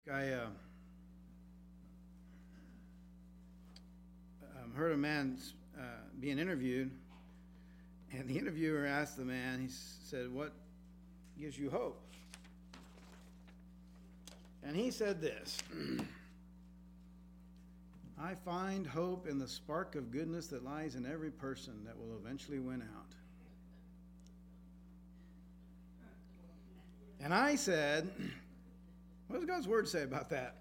I heard a man being interviewed, and the interviewer asked the man, he said, "What gives you hope?" And he said this, "I find hope in the spark of goodness that lies in every person that will eventually win out." And I said, what does God's word say about that?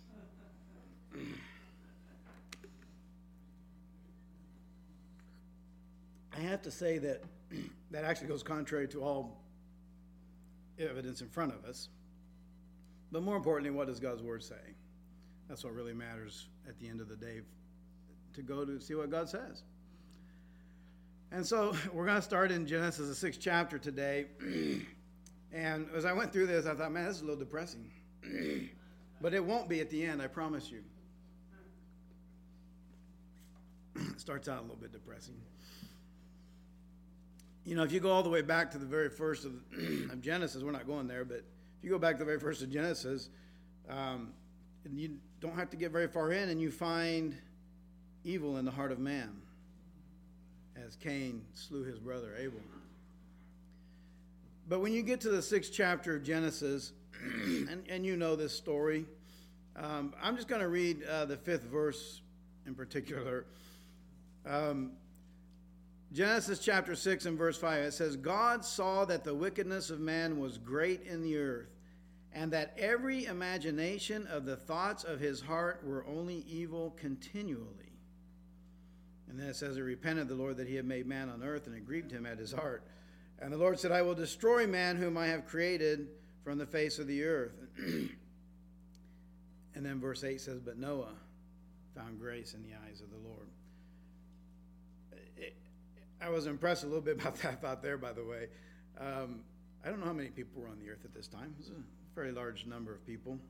I have to say that that actually goes contrary to all evidence in front of us. But more importantly, what does God's word say? That's what really matters at the end of the day, to go to see what God says. And so we're going to start in Genesis, the 6th chapter today. And as I went through this, I thought, man, this is a little depressing. But it won't be at the end, I promise you. It starts out a little bit depressing. You know, if you go all the way back to the very first of Genesis, we're not going there, but if you go back to the very first of Genesis, you don't have to get very far in, and you find evil in the heart of man, as Cain slew his brother Abel. But when you get to the 6th chapter of Genesis, and you know this story, I'm just going to read the 5th verse in particular. Genesis chapter 6 and verse 5, it says, "God saw that the wickedness of man was great in the earth, and that every imagination of the thoughts of his heart were only evil continually." And then it says, "It repented the Lord that he had made man on earth, and it grieved him at his heart. And the Lord said, I will destroy man whom I have created from the face of the earth." And then verse 8 says, "But Noah found grace in the eyes of the Lord." I was impressed a little bit about that out there, by the way. I don't know how many people were on the earth at this time. It was a very large number of people.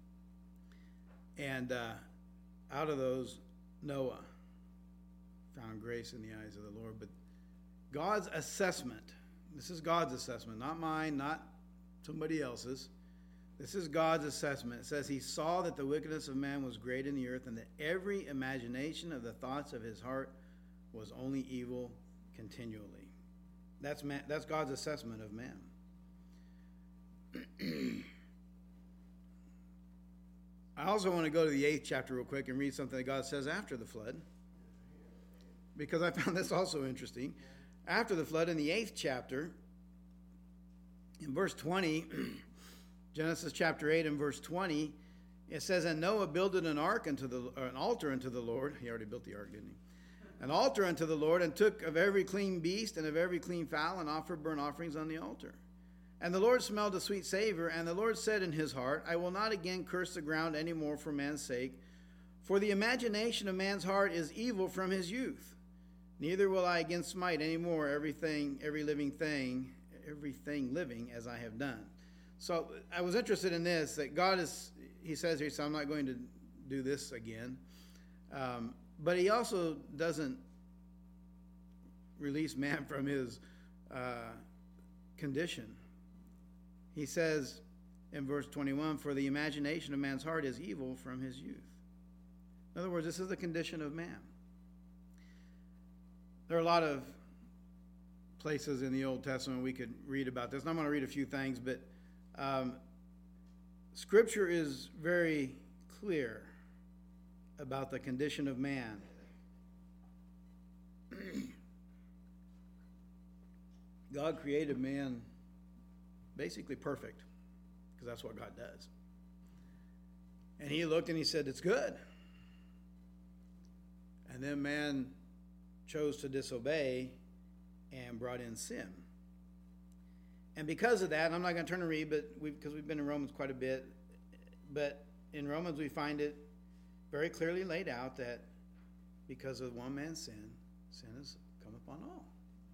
And out of those, Noah found grace in the eyes of the Lord. But God's assessment, this is God's assessment, not mine, not somebody else's. This is God's assessment. It says he saw that the wickedness of man was great in the earth, and that every imagination of the thoughts of his heart was only evil continually. That's God's assessment of man. I also want to go to the 8th chapter real quick and read something that God says after the flood, because I found this also interesting. After the flood, in the 8th chapter, in verse 20, Genesis chapter 8 and verse 20, it says, "And Noah builded an altar unto the Lord." He already built the ark, didn't he? "An altar unto the Lord, and took of every clean beast and of every clean fowl, and offered burnt offerings on the altar. And the Lord smelled a sweet savor, and the Lord said in his heart, I will not again curse the ground any more for man's sake, for the imagination of man's heart is evil from his youth. Neither will I again smite any more every living thing living as I have done." So I was interested in this, that God is, he says here, so I'm not going to do this again. But he also doesn't release man from his condition. He says in verse 21, "For the imagination of man's heart is evil from his youth." In other words, this is the condition of man. There are a lot of places in the Old Testament we could read about this, and I'm going to read a few things, but Scripture is very clear about the condition of man. God created man basically perfect, because that's what God does. And he looked and he said, "It's good." And then man chose to disobey and brought in sin. And because of that, and I'm not going to turn to read, but because we've been in Romans quite a bit, but in Romans we find it very clearly laid out that because of one man's sin has come upon all.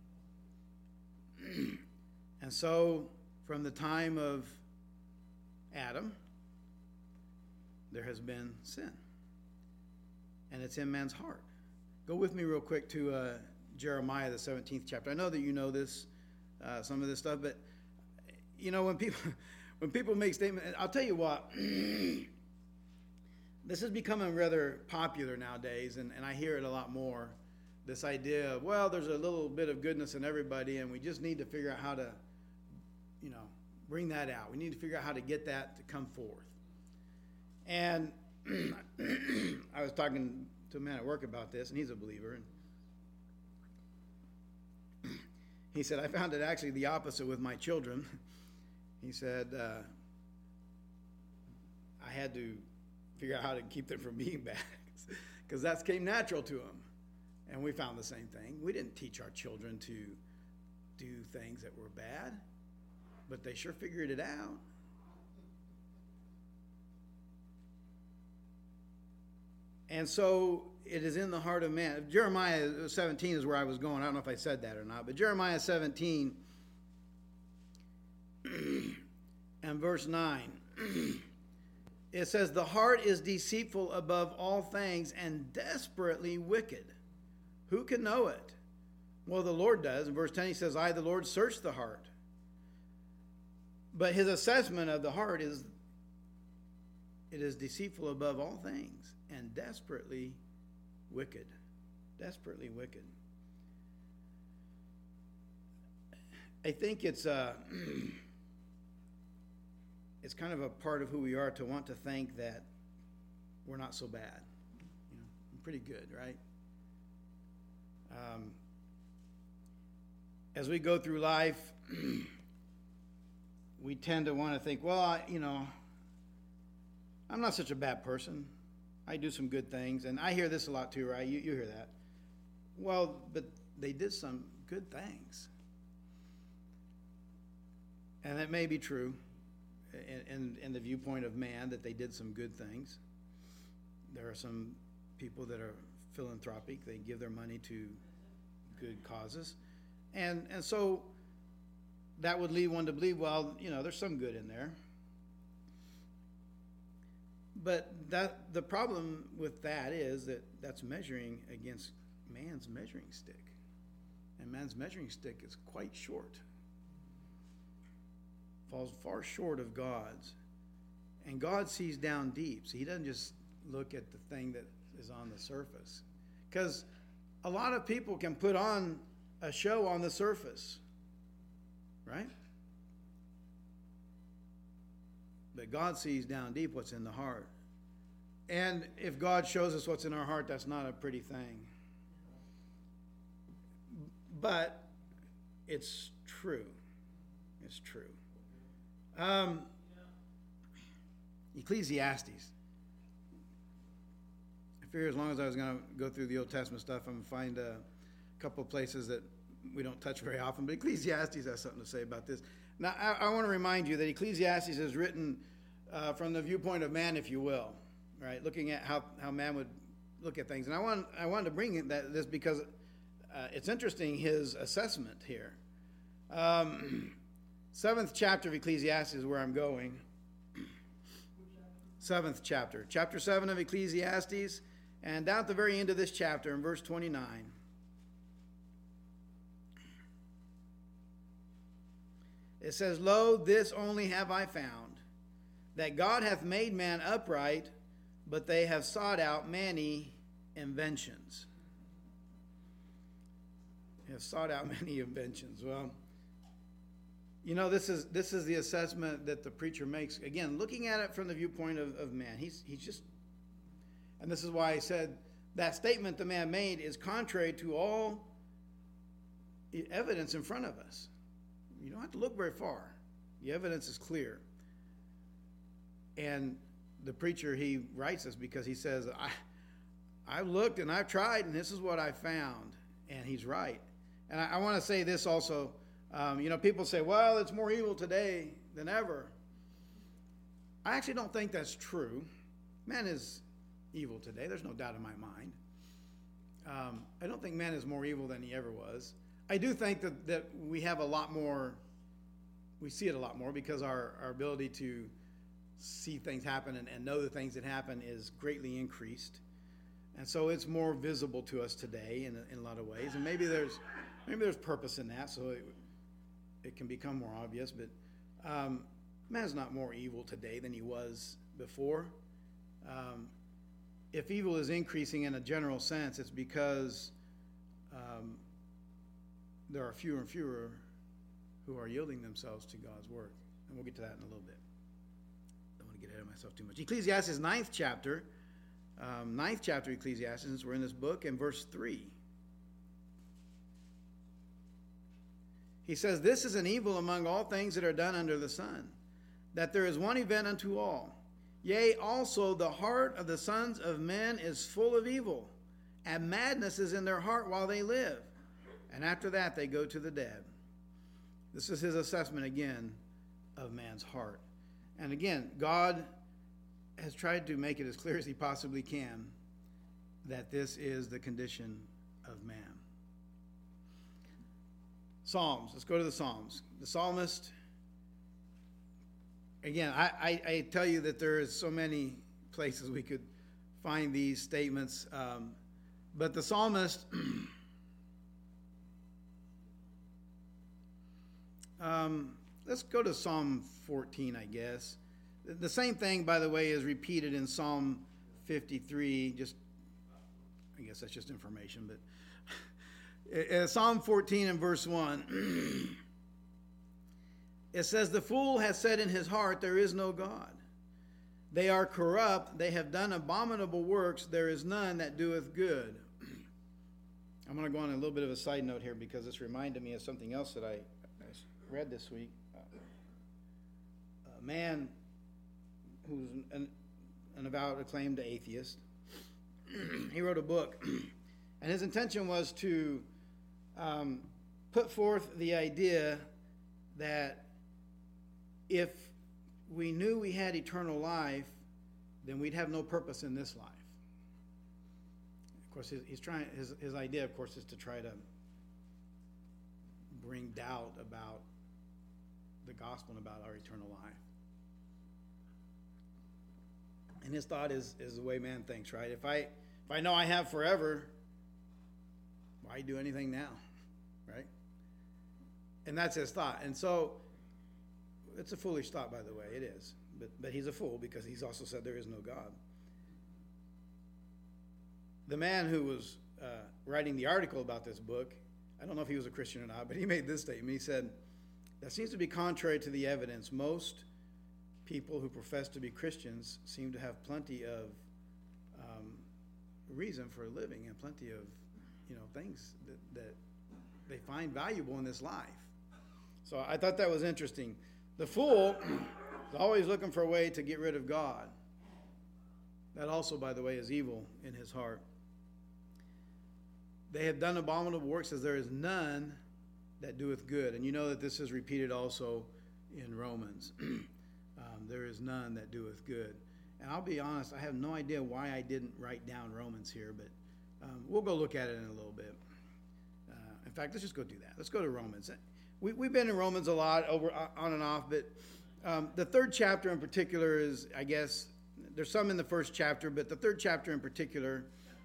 And so from the time of Adam, there has been sin. And it's in man's heart. Go with me real quick to Jeremiah, the 17th chapter. I know that you know this, some of this stuff, but you know, when people make statements, I'll tell you what, this is becoming rather popular nowadays, and I hear it a lot more. This idea of, well, there's a little bit of goodness in everybody, and we just need to figure out how to, bring that out. We need to figure out how to get that to come forth. And I was talking to a man at work about this, and he's a believer, and he said, I found it actually the opposite with my children. He said, I had to figure out how to keep them from being bad, because that came natural to them. And we found the same thing. We didn't teach our children to do things that were bad, but they sure figured it out. And so it is in the heart of man. Jeremiah 17 is where I was going. I don't know if I said that or not, but Jeremiah 17 and verse 9. It says, the heart is deceitful above all things and desperately wicked. Who can know it? Well, the Lord does. In verse 10 he says, I, the Lord, search the heart. But his assessment of the heart is, it is deceitful above all things and desperately wicked. Desperately wicked. I think it's kind of a part of who we are to want to think that we're not so bad. I'm pretty good, right? As we go through life, we tend to want to think, well, I'm not such a bad person. I do some good things. And I hear this a lot too, right? You hear that. Well, but they did some good things. And that may be true in the viewpoint of man, that they did some good things. There are some people that are philanthropic. They give their money to good causes. And so that would lead one to believe, well, there's some good in there. But the problem with that is that that's measuring against man's measuring stick. And man's measuring stick is quite short. Falls far short of God's. And God sees down deep. So he doesn't just look at the thing that is on the surface. Because a lot of people can put on a show on the surface. Right? But God sees down deep what's in the heart. And if God shows us what's in our heart, that's not a pretty thing. But it's true. It's true. Ecclesiastes. I figure as long as I was going to go through the Old Testament stuff, I'm going to find a couple of places that we don't touch very often, but Ecclesiastes has something to say about this. Now, I want to remind you that Ecclesiastes is written from the viewpoint of man, if you will, right? Looking at how man would look at things. And I wanted to bring this because it's interesting, his assessment here. 7th chapter of Ecclesiastes is where I'm going. 7th chapter. Chapter 7 of Ecclesiastes. And down at the very end of this chapter, in verse 29. It says, Lo, this only have I found, that God hath made man upright, but they have sought out many inventions. They have sought out many inventions. Well, this is the assessment that the preacher makes. Again, looking at it from the viewpoint of man. He's just, and this is why I said that statement the man made is contrary to all evidence in front of us. You don't have to look very far. The evidence is clear. And the preacher, he writes this because he says, I've looked and I've tried, and this is what I found. And he's right. And I want to say this also. People say, well, it's more evil today than ever. I actually don't think that's true. Man is evil today. There's no doubt in my mind. I don't think man is more evil than he ever was. I do think that we have a lot more, we see it a lot more because our ability to see things happen and know the things that happen is greatly increased. And so it's more visible to us today in a lot of ways. And maybe there's purpose in that, so it can become more obvious. But man's not more evil today than he was before. If evil is increasing in a general sense, it's because there are fewer and fewer who are yielding themselves to God's word. And we'll get to that in a little bit. I don't want to get ahead of myself too much. Ecclesiastes 9th chapter Ecclesiastes, we're in this book, in verse 3. He says, "This is an evil among all things that are done under the sun, that there is one event unto all. Yea, also the heart of the sons of men is full of evil, and madness is in their heart while they live. And after that they go to the dead." This is his assessment again of man's heart. And again, God has tried to make it as clear as he possibly can that this is the condition of man. Psalms. Let's go to the Psalms. The psalmist, again, I tell you that there is so many places we could find these statements, but the psalmist, let's go to Psalm 14, I guess. The same thing, by the way, is repeated in Psalm 53. I guess that's just information, but Psalm 14 and verse 1, it says, "The fool has said in his heart, there is no God. They are corrupt, they have done abominable works, there is none that doeth good." I'm going to go on a little bit of a side note here because this reminded me of something else that I read this week. A man who's an avowed, acclaimed atheist, he wrote a book, and his intention was to put forth the idea that if we knew we had eternal life, then we'd have no purpose in this life. Of course, his idea, of course, is to try to bring doubt about the gospel and about our eternal life. And his thought is the way man thinks, right? If I know I have forever, why do anything now, right? And that's his thought. And so it's a foolish thought, by the way. It is. But he's a fool because he's also said there is no God. The man who was writing the article about this book, I don't know if he was a Christian or not, but he made this statement. He said, "That seems to be contrary to the evidence. Most people who profess to be Christians seem to have plenty of reason for living and plenty of things that they find valuable in this life." So I thought that was interesting. The fool is always looking for a way to get rid of God. That also, by the way, is evil in his heart. "They have done abominable works, as there is none that doeth good." And you know that this is repeated also in Romans. There is none that doeth good. And I'll be honest, I have no idea why I didn't write down Romans here, but we'll go look at it in a little bit. In fact, let's just go do that. Let's go to Romans. We've been in Romans a lot, on and off, but the third chapter in particular is, I guess, there's some in the first chapter, but the third chapter in particular,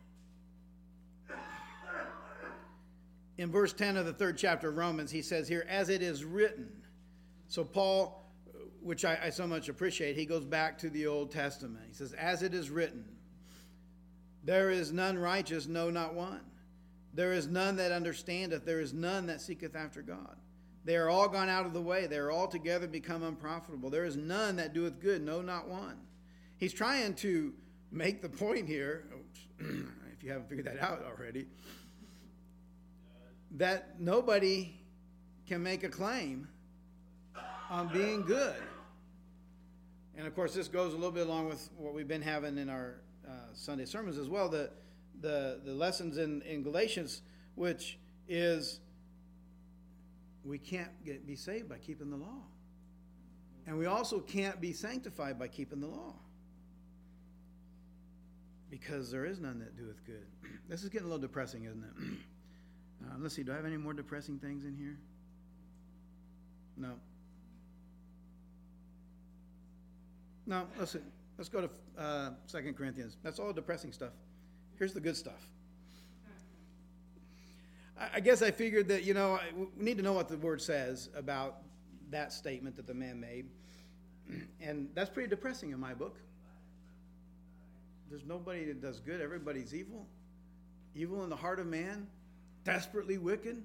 in verse 10 of the third chapter of Romans, he says here, "As it is written." So Paul, which I so much appreciate, he goes back to the Old Testament. He says, "As it is written, there is none righteous, no, not one. There is none that understandeth, there is none that seeketh after God. They are all gone out of the way, they are altogether become unprofitable. There is none that doeth good, no, not one." He's trying to make the point here, if you haven't figured that out already, that nobody can make a claim on being good. And of course, this goes a little bit along with what we've been having in our Sunday sermons as well, the lessons in Galatians, which is we can't be saved by keeping the law. And we also can't be sanctified by keeping the law. Because there is none that doeth good. This is getting a little depressing, isn't it? Let's see, do I have any more depressing things in here? No. No, listen. Let's go to 2 Corinthians. That's all depressing stuff. Here's the good stuff. I guess I figured that, we need to know what the word says about that statement that the man made. And that's pretty depressing in my book. There's nobody that does good. Everybody's evil. Evil in the heart of man. Desperately wicked.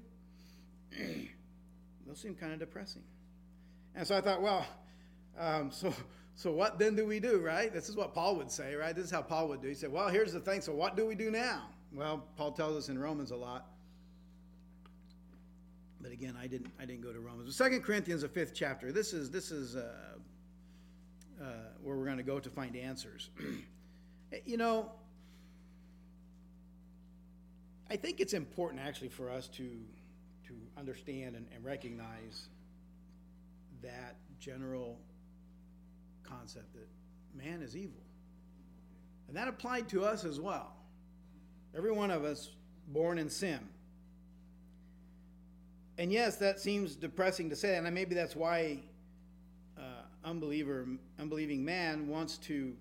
Those seem kind of depressing. And so I thought, well, so what then do we do, right? This is what Paul would say, right? This is how Paul would do. He said, well, here's the thing. So what do we do now? Well, Paul tells us in Romans a lot. But again, I didn't go to Romans. 2 Corinthians, the 5th chapter. This is where we're going to go to find answers. You know, I think it's important actually for us to understand and recognize that general concept that man is evil. And that applied to us as well. Every one of us born in sin. And yes, that seems depressing to say, and maybe that's why unbelieving man wants to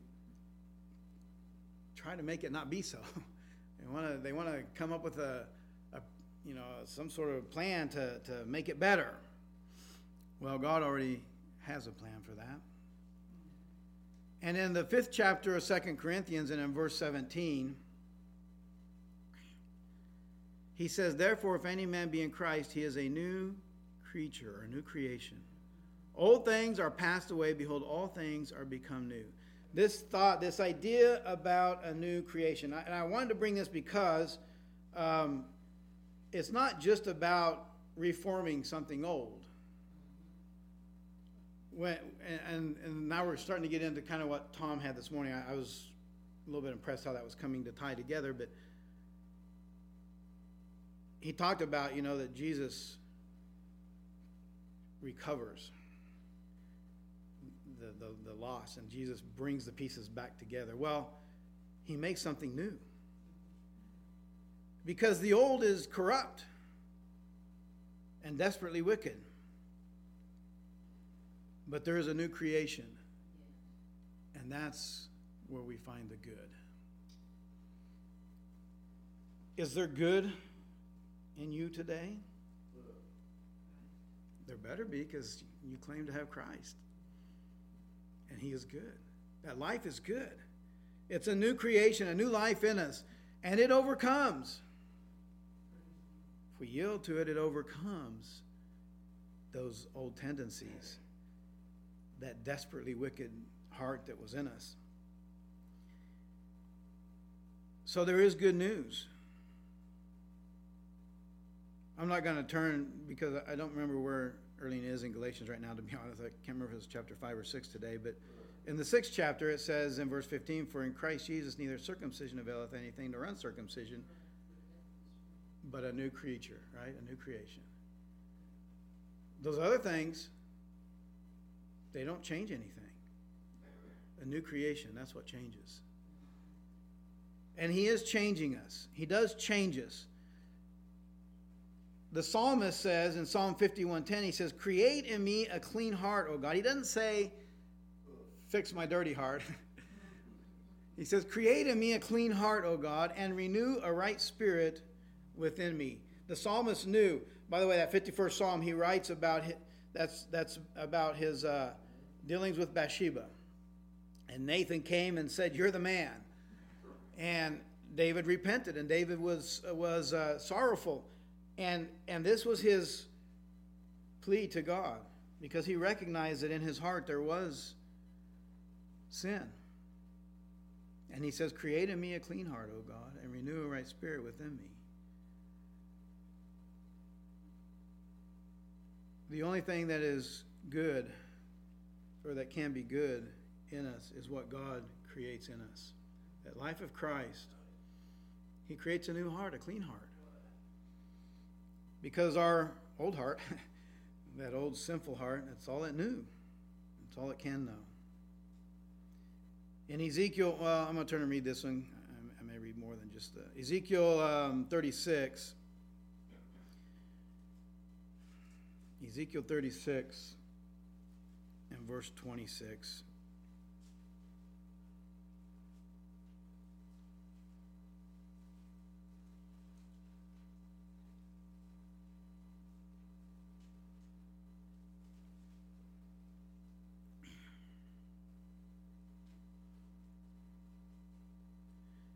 try to make it not be so. They want to come up with some sort of plan to make it better. Well, God already has a plan for that. And in the 5th chapter of 2 Corinthians and in verse 17, he says, therefore, if any man be in Christ, he is a new creature, or a new creation. Old things are passed away. Behold, all things are become new. This thought, this idea about a new creation. And I wanted to bring this because it's not just about reforming something old. And now we're starting to get into kind of what Tom had this morning. I was a little bit impressed how that was coming to tie together, but he talked about, that Jesus recovers the loss, and Jesus brings the pieces back together. Well, he makes something new. Because the old is corrupt and desperately wicked. But there is a new creation. And that's where we find the good. Is there good in you today? There better be, because you claim to have Christ. And he is good. That life is good. It's a new creation, a new life in us. And it overcomes. If we yield to it, it overcomes those old tendencies. That desperately wicked heart that was in us. So there is good news. I'm not going to turn, because I don't remember where Erling is in Galatians right now, to be honest. I can't remember if it was chapter 5 or 6 today. But in the 6th chapter, it says in verse 15, for in Christ Jesus neither circumcision availeth anything nor uncircumcision, but a new creature, right? A new creation. Those other things, they don't change anything. A new creation, that's what changes. And he is changing us. He does change us. The psalmist says in Psalm 51:10, he says, create in me a clean heart, O God. He doesn't say, fix my dirty heart. He says, create in me a clean heart, O God, and renew a right spirit within me. The psalmist knew, by the way, that 51st Psalm, he writes about, that's about his dealings with Bathsheba. And Nathan came and said, you're the man. And David repented, and David was sorrowful. And this was his plea to God, because he recognized that in his heart there was sin. And he says, create in me a clean heart, O God, and renew a right spirit within me. The only thing that is good, or that can be good in us, is what God creates in us. That life of Christ, he creates a new heart, a clean heart. Because our old heart, that old sinful heart, that's all it knew. That's all it can know. In Ezekiel, well, I'm going to turn and read this one. I may read more than just Ezekiel 36. Ezekiel 36 and verse 26.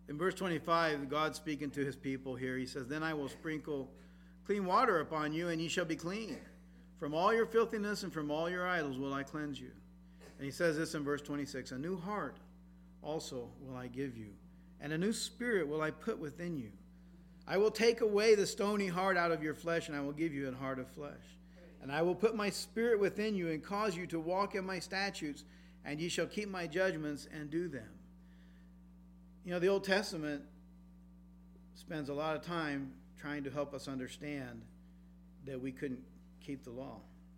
In verse 25, God speaking to his people here, he says, "Then I will sprinkle clean water upon you, and ye shall be clean. From all your filthiness and from all your idols will I cleanse you." And he says this in verse 26, "A new heart also will I give you, and a new spirit will I put within you. I will take away the stony heart out of your flesh, and I will give you a heart of flesh. And I will put my spirit within you and cause you to walk in my statutes, and ye shall keep my judgments and do them." You know, the Old Testament spends a lot of time trying to help us understand that we couldn't keep the law.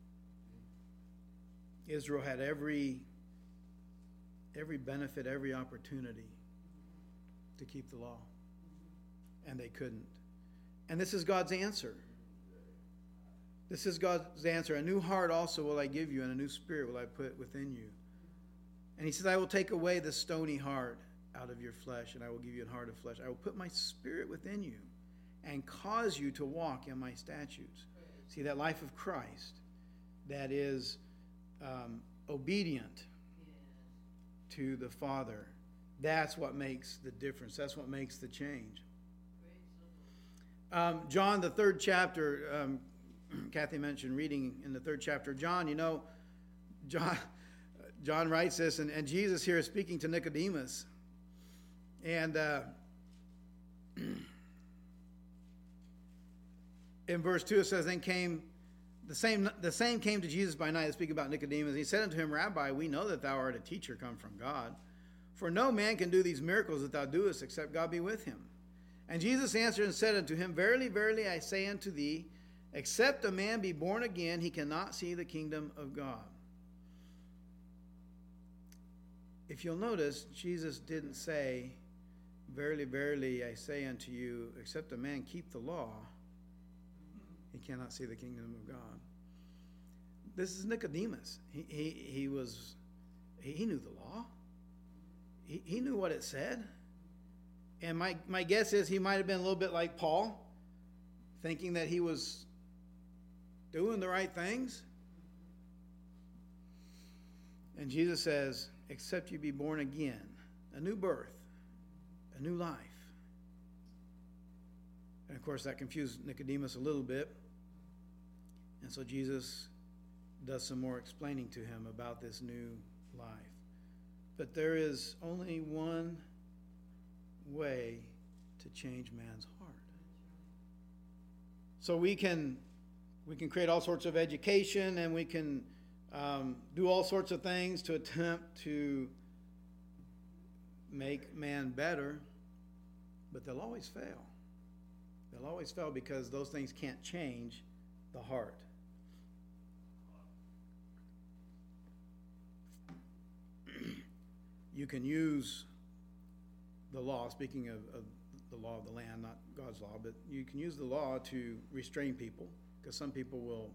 Israel had every benefit, every opportunity to keep the law, and they couldn't. And this is God's answer. This is God's answer. "A new heart also will I give you, and a new spirit will I put within you." And he says, "I will take away the stony heart out of your flesh, and I will give you a heart of flesh. I will put my spirit within you and cause you to walk in my statutes." See, that life of Christ that is obedient to the Father, that's what makes the difference. That's what makes the change. John, the 3rd chapter, Kathy mentioned reading in the 3rd chapter. John, John writes this, and Jesus here is speaking to Nicodemus. And in verse 2 it says, "Then came the same came to Jesus by night," to speak about Nicodemus. "He said unto him, Rabbi, we know that thou art a teacher come from God. For no man can do these miracles that thou doest, except God be with him. And Jesus answered and said unto him, Verily, verily, I say unto thee, except a man be born again, he cannot see the kingdom of God." If you'll notice, Jesus didn't say, "Verily, verily, I say unto you, except a man keep the law, he cannot see the kingdom of God." This is Nicodemus. He knew the law. He knew what it said. And my guess is he might have been a little bit like Paul, thinking that he was doing the right things. And Jesus says, "Except you be born again," a new birth, a new life. And of course that confused Nicodemus a little bit. And so Jesus does some more explaining to him about this new life. But there is only one way to change man's heart. So we can create all sorts of education, and we can do all sorts of things to attempt to make man better, but they'll always fail. They'll always fail because those things can't change the heart. You can use the law, speaking of the law of the land, not God's law, but you can use the law to restrain people, because some people will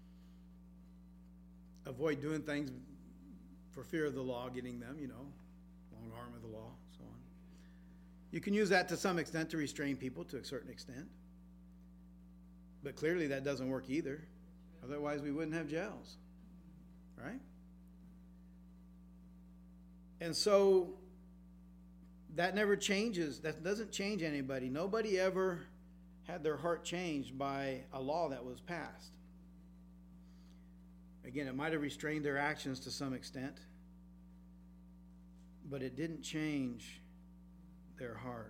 avoid doing things for fear of the law getting them, long arm of the law, so on. You can use that to some extent to restrain people to a certain extent. But clearly that doesn't work either. Otherwise we wouldn't have jails, right? And so that never changes. That doesn't change anybody. Nobody ever had their heart changed by a law that was passed. Again, it might have restrained their actions to some extent, but it didn't change their heart.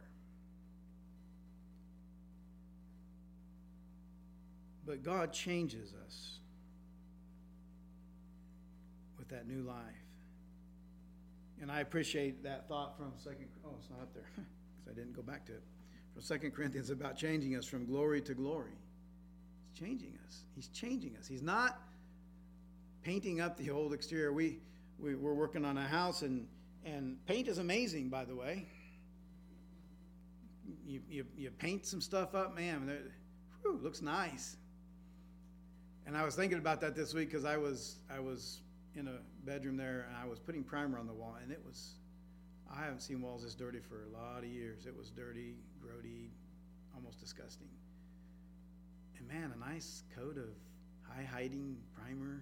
But God changes us with that new life. And I appreciate that thought from it's not up there, because I didn't go back to it. From 2 Corinthians about changing us from glory to glory. He's changing us. He's changing us. He's not painting up the old exterior. We're working on a house, and paint is amazing, by the way. You paint some stuff up, man, looks nice. And I was thinking about that this week, because I was in a bedroom there, and I was putting primer on the wall, and I haven't seen walls this dirty for a lot of years. It was dirty, grody, almost disgusting. And man, a nice coat of high-hiding primer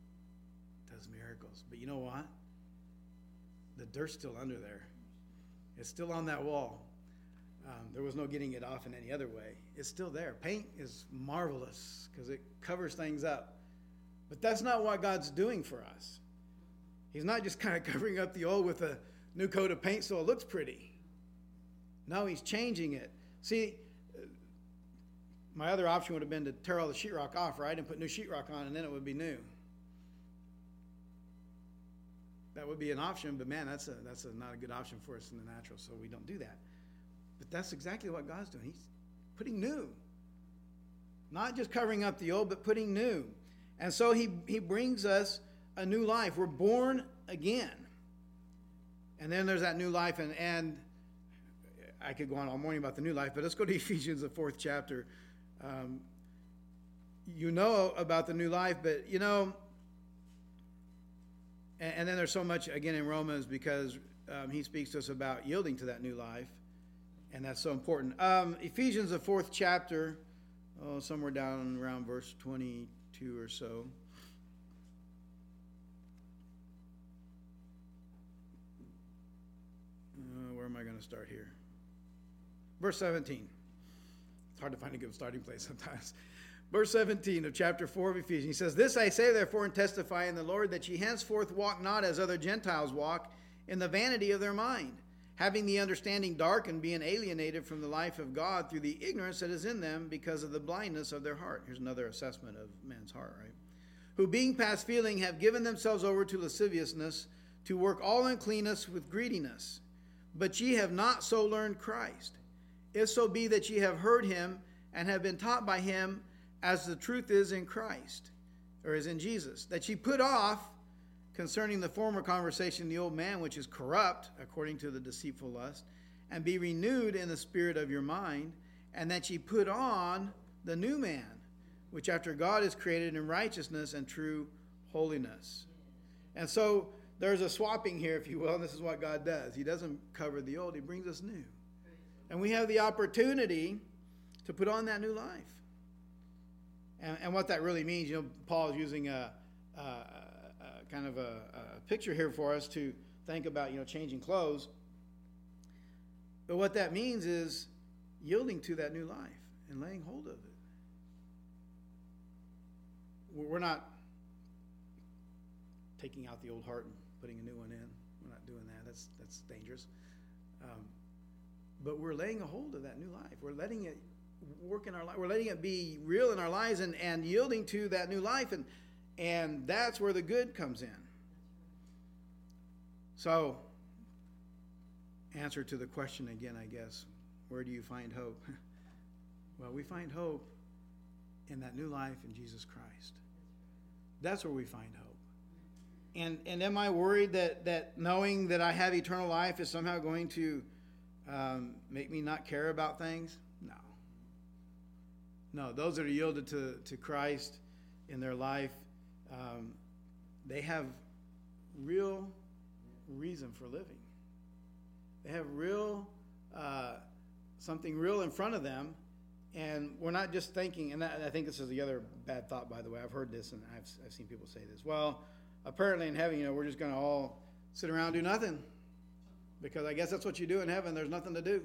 does miracles. But you know what? The dirt's still under there. It's still on that wall. There was no getting it off in any other way. It's still there. Paint is marvelous because it covers things up. But that's not what God's doing for us. He's not just kind of covering up the old with a new coat of paint so it looks pretty. No, he's changing it. See, my other option would have been to tear all the sheetrock off, right, and put new sheetrock on, and then it would be new. That would be an option, but man, that's not a good option for us in the natural, so we don't do that. But that's exactly what God's doing. He's putting new. Not just covering up the old, but putting new. And so he brings us a new life. We're born again. And then there's that new life, and I could go on all morning about the new life, but let's go to Ephesians, the 4th chapter. You know about the new life, but you know, and then there's so much, again, in Romans, because he speaks to us about yielding to that new life, and that's so important. Ephesians, the 4th chapter, somewhere down around verse 22 or so. Where am I going to start here? Verse 17. It's hard to find a good starting place sometimes. Verse 17 of chapter 4 of Ephesians. He says, "This I say therefore and testify in the Lord, that ye henceforth walk not as other Gentiles walk, in the vanity of their mind, having the understanding darkened, being alienated from the life of God through the ignorance that is in them because of the blindness of their heart." Here's another assessment of man's heart, right? "Who being past feeling have given themselves over to lasciviousness, to work all uncleanness with greediness. But ye have not so learned Christ. If so be that ye have heard him and have been taught by him, as the truth is in Christ," or is in Jesus, "that ye put off concerning the former conversation the old man which is corrupt according to the deceitful lust, and be renewed in the spirit of your mind, and that ye put on the new man, which after God is created in righteousness and true holiness." And so there's a swapping here, if you will, and this is what God does. He doesn't cover the old, he brings us new. And we have the opportunity to put on that new life. And what that really means, you know, Paul is using a kind of a picture here for us to think about, you know, changing clothes. But what that means is yielding to that new life and laying hold of it. We're not taking out the old heart and putting a new one in. We're not doing that. That's dangerous. But we're laying a hold of that new life. We're letting it work in our life. We're letting it be real in our lives and yielding to that new life. And that's where the good comes in. So, answer to the question again, I guess. Where do you find hope? Well, we find hope in that new life in Jesus Christ. That's where we find hope. And am I worried that knowing that I have eternal life is somehow going to make me not care about things? No, those that are yielded to Christ in their life, they have real reason for living. They have real, something real in front of them, and we're not just thinking, and I think this is the other bad thought, by the way. I've heard this, and I've seen people say this. Well, apparently in heaven, you know, we're just going to all sit around and do nothing, because I guess that's what you do in heaven. There's nothing to do.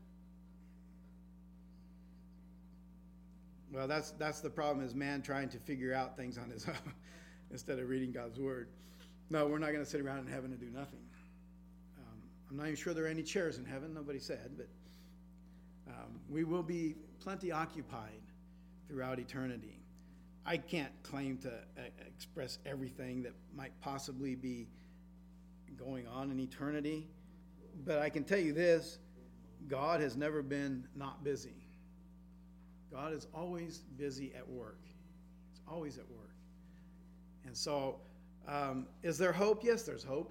Well, that's the problem, is man trying to figure out things on his own instead of reading God's word. No, we're not going to sit around in heaven and do nothing. I'm not even sure there are any chairs in heaven. Nobody said, but we will be plenty occupied throughout eternity. I can't claim to express everything that might possibly be going on in eternity, but I can tell you this: God has never been not busy. God is always busy at work. He's always at work. And so, is there hope? Yes, there's hope.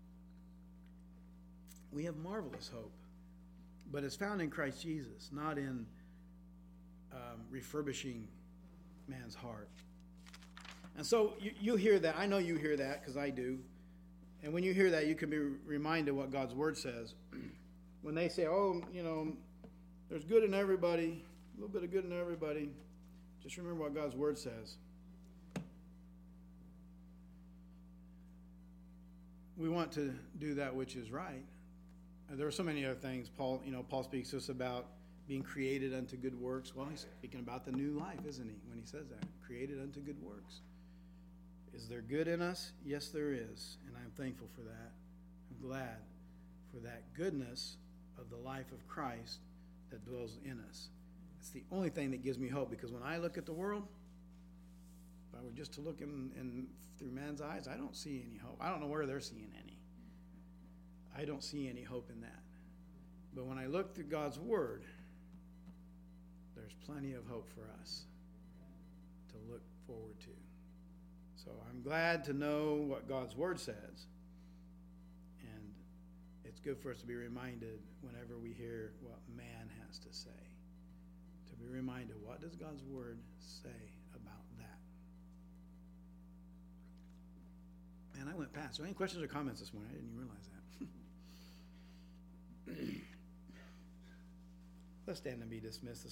We have marvelous hope. But it's found in Christ Jesus, not in refurbishing man's heart. And so you hear that. I know you hear that, because I do. And when you hear that, you can be reminded what God's word says. When they say, oh, you know, there's good in everybody, a little bit of good in everybody, just remember what God's word says. We want to do that which is right. There are so many other things. Paul speaks to us about being created unto good works. Well, he's speaking about the new life, isn't he, when he says that? Created unto good works. Is there good in us? Yes, there is. And I'm thankful for that. I'm glad for that goodness of the life of Christ that dwells in us. It's the only thing that gives me hope, because when I look at the world, if I were just to look in through man's eyes, I don't see any hope. I don't know where they're seeing any. I don't see any hope in that. But when I look through God's Word, there's plenty of hope for us to look forward to. So I'm glad to know what God's Word says. And it's good for us to be reminded whenever we hear what man has to say. To be reminded, what does God's Word say about that? And I went past. So any questions or comments this morning? I didn't even realize that. Let's stand and be dismissed.